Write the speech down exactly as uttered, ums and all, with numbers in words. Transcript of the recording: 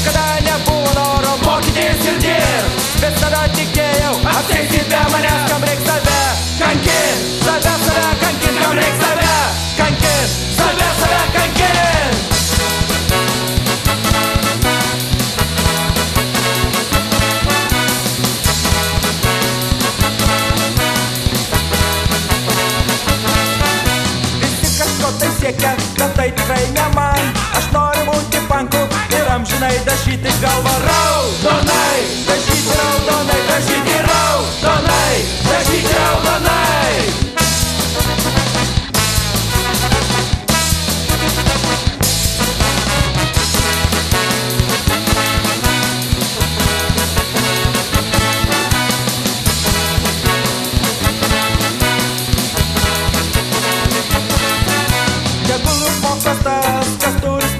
niekada nebuvo noro mokytis ir dirbt. Visada tikėjau, apsieisi be manęs, kam reik save kankin, save save kankin, kam reik save kankin, save save kankin. Visi kažko tai siekia, bet tai tikrai ne man. Aš noriu būti panku ir amžinai dažyti galvą raudonai, dažyti raudonai, dažyti raudonai, dažyti raudonai. Tegul išmokas tas, kas turi